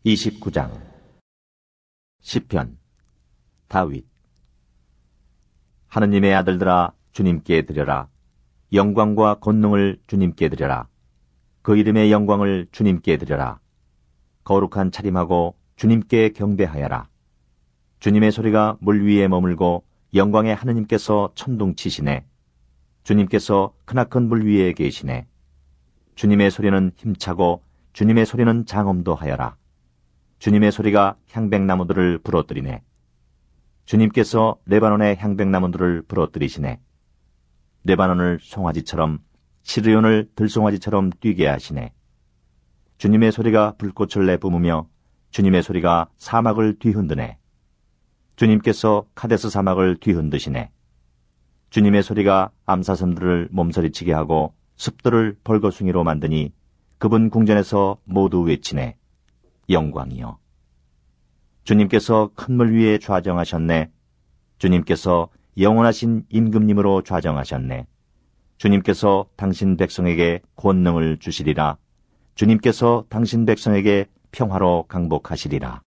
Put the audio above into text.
29장 시편 다윗. 하느님의 아들들아, 주님께 드려라. 영광과 권능을 주님께 드려라. 그 이름의 영광을 주님께 드려라. 거룩한 차림하고 주님께 경배하여라. 주님의 소리가 물 위에 머물고 영광의 하느님께서 천둥치시네. 주님께서 크나큰 물 위에 계시네. 주님의 소리는 힘차고 주님의 소리는 장엄도 하여라. 주님의 소리가 향백나무들을 부러뜨리네. 주님께서 레바논의 향백나무들을 부러뜨리시네. 레바논을 송아지처럼, 시르온을 들송아지처럼 뛰게 하시네. 주님의 소리가 불꽃을 내뿜으며 주님의 소리가 사막을 뒤흔드네. 주님께서 카데스 사막을 뒤흔드시네. 주님의 소리가 암사슴들을 몸서리치게 하고 습들을 벌거숭이로 만드니 그분 궁전에서 모두 외치네. 영광이여. 주님께서 큰 물 위에 좌정하셨네. 주님께서 영원하신 임금님으로 좌정하셨네. 주님께서 당신 백성에게 권능을 주시리라. 주님께서 당신 백성에게 평화로 강복하시리라.